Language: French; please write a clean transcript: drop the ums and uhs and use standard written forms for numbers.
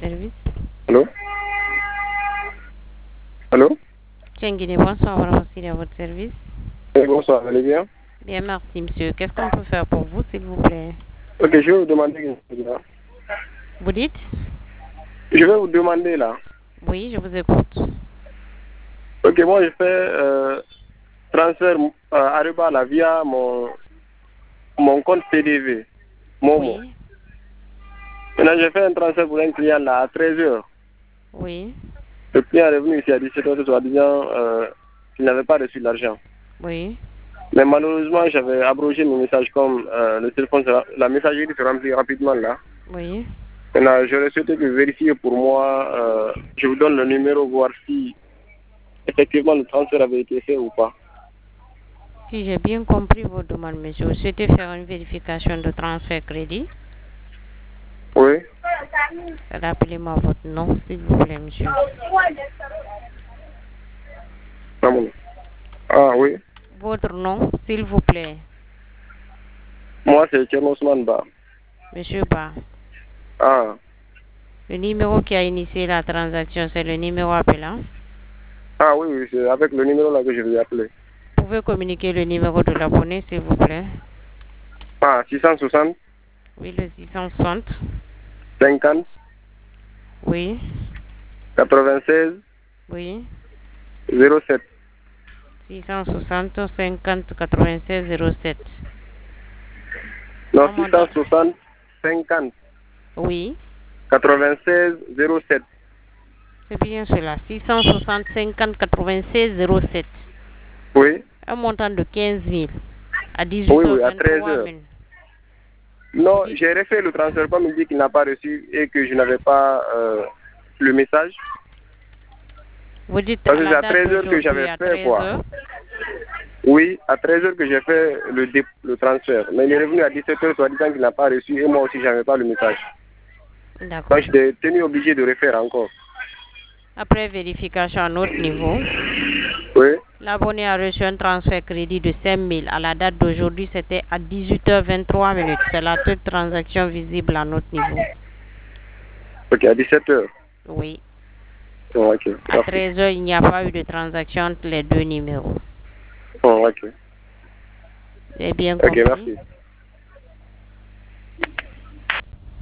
service. Allô? Allô? Tchenguine, bonsoir, voilà aussi à votre service. Bonsoir, vous allez bien? Bien, merci, monsieur. Qu'est-ce qu'on peut faire pour vous, s'il vous plaît? Ok, je vais vous demander une chose là. Vous dites? Je vais vous demander là. Oui, je vous écoute. Ok, moi je fais transfert Aruba là via mon compte CDV, Momo. Oui, Maintenant, j'ai fait un transfert pour un client là à 13h. oui, Le client est revenu ici à 17h, soit disant qu'il n'avait pas reçu l'argent. oui. Mais malheureusement, j'avais abrogé mes messages comme le téléphone, la messagerie se remplit rapidement là. Oui. Maintenant, j'aurais souhaité que vous vérifiez pour moi, je vous donne le numéro, voir si effectivement le transfert avait été fait ou pas. Si j'ai bien compris vos demandes, monsieur, vous souhaitez faire une vérification de transfert crédit. Oui. Rappelez-moi votre nom, s'il vous plaît, monsieur. Ah oui. Votre nom, s'il vous plaît. Moi, c'est Tchernosman Ba. Monsieur Ba. Ah. Le numéro qui a initié la transaction, c'est le numéro appelant. Ah oui, oui, c'est avec le numéro là que je vais appeler. Vous pouvez communiquer le numéro de l'abonné, s'il vous plaît. Ah, 660. Oui, le 660. 50. Oui. 96. Oui. 07. 660 50 96 07. Non, 660. 50. Oui. 96. 07. C'est bien cela. 660 50 96 07. Oui. Un montant de 15 000 à Oui, oui, à 18h23 13h. minutes. Non, j'ai refait le transfert, comme il dit qu'il n'a pas reçu et que je n'avais pas le message. Vous dites Parce à que c'est la à date 13h que d'aujourd'hui j'avais à fait, quoi. 13h. Oui, à 13h que j'ai fait le transfert. Mais il est revenu à 17h, soit disant qu'il n'a pas reçu et moi aussi, je n'avais pas le message. D'accord. Donc, j'étais tenu obligé de refaire encore. Après vérification à notre niveau, Oui. l'abonné a reçu un transfert crédit de 5 000. À la date d'aujourd'hui, c'était à 18h23 minutes. C'est la toute transaction visible à notre niveau. Ok, à 17h. Oui. Oh, ok, À merci. 13h, il n'y a pas eu de transaction entre les deux numéros. Oh, ok. J'ai bien Ok, compris. merci.